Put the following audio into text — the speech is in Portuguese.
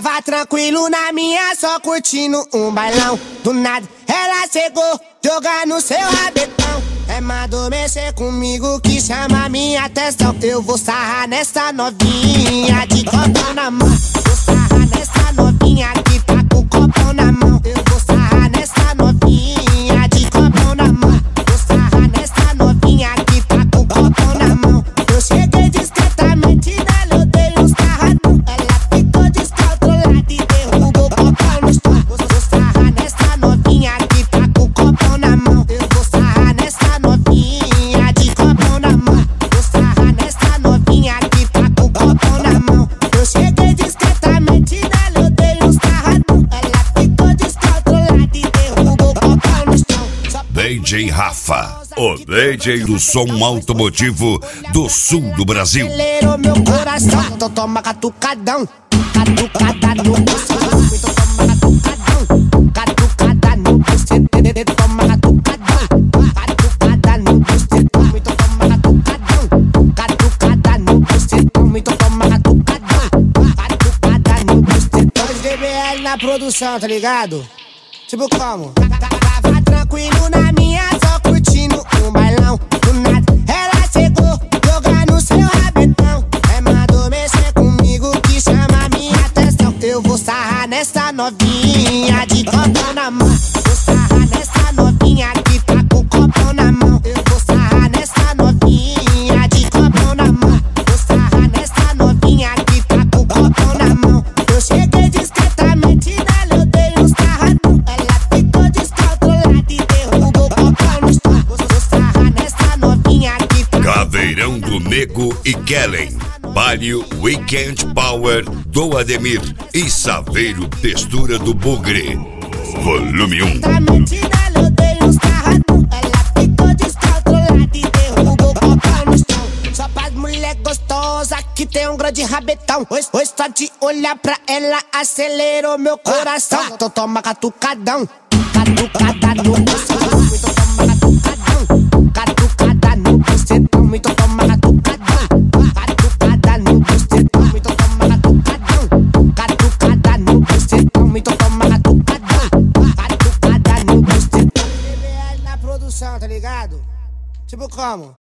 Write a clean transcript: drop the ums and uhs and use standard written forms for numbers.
Tava tranquilo na minha, só curtindo um bailão. Do nada ela chegou, jogando seu rabetão. Mandou mexer comigo que chama minha atenção. Eu vou sarrar nessa novinha de copão na mão. Vou sarrar nessa novinha que tá com o copão na mão. Eu vou sarrar nessa novinha de copão na mão. Vou sarrar nessa novinha que tá com o copão na mão. Eu cheguei discretamente nela, eu dei uns carradão. Ela ficou descontrolada e derrubou o copão no chão. Vou sarrar nessa novinha que tá com o copão na mão. Eu vou sarrar nessa novinha de copão na mão. Vou sarrar nessa novinha que tá com o copão na mão. Eu cheguei discretamente nela, eu dei uns carradão. Ela ficou descontrolada e derrubou o copão no chão. DJ Rafa, o DJ do som automotivo do sul do Brasil. Acelerou meu coração, então toma catucadão. Catucada no bucetão, então toma catucadão. Catucada no bucetão, toma catucadão. Catucada no bucetão, então toma catucadão. Catucada no bucetão, então toma catucadão. Catucada no bucetão. 2 DBL na produção, tá ligado? Tipo como? Tava tranquilo na minha, só curtindo um bailão. Do nada ela chegou, jogando seu rabetão. Mandou mexer comigo que chama minha atenção. Eu vou sarrar nessa novinha de copão na mão. Vou sarrar nessa novinha que tá com o copão na mão. Eu vou sarrar nessa novinha de copão na mão. Vou sarrar nessa novinha que tá com o copão na mão. Eu cheguei discretamente nela, eu dei uns carradão. Ela ficou descontrolada e derrubou o copão no chão. Vou sarrar nessa novinha que tá Caveirão do Nego e Kellen, Baile Weekend Power do Ademir e Saveiro Textura do Bugre. Volume 1. discretamente nela, eu dei uns carradão. Ela ficou descontrolada e derrubou o copão no chão. Só pras mulher gostosa que tem um grande rabetão. Hoje só de olhar pra ela acelerou meu coração. Então toma catucadão. Catucada no bucetão, então toma catucadão. Catucada no bucetão, então toma catucadão. Catucada no bucetão, então toma catucadão. Catucada no bucetão, então toma catucadão. Catucada no bucetão. DBL na produção, tá ligado? Tipo como?